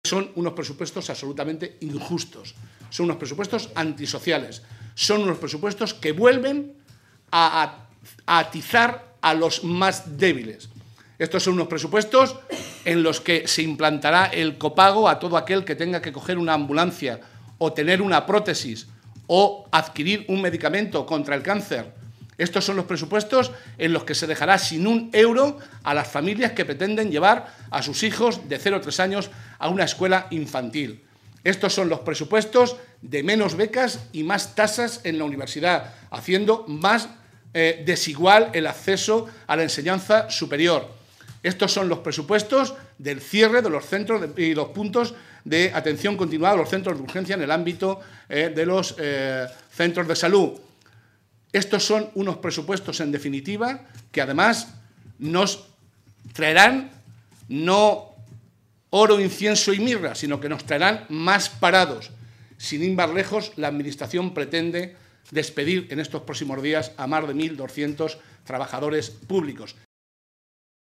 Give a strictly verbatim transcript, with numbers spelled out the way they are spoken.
Son unos presupuestos absolutamente injustos, son unos presupuestos antisociales, son unos presupuestos que vuelven a, a atizar a los más débiles. Estos son unos presupuestos en los que se implantará el copago a todo aquel que tenga que coger una ambulancia o tener una prótesis o adquirir un medicamento contra el cáncer. Estos son los presupuestos en los que se dejará sin un euro a las familias que pretenden llevar a sus hijos de cero a tres años a una escuela infantil. Estos son los presupuestos de menos becas y más tasas en la universidad, haciendo más eh, desigual el acceso a la enseñanza superior. Estos son los presupuestos del cierre de los centros de, y los puntos de atención continuada, los centros de urgencia en el ámbito eh, de los eh, centros de salud. Estos son unos presupuestos, en definitiva, que además nos traerán no oro, incienso y mirra, sino que nos traerán más parados. Sin ir más lejos, la Administración pretende despedir en estos próximos días a más de mil doscientos trabajadores públicos.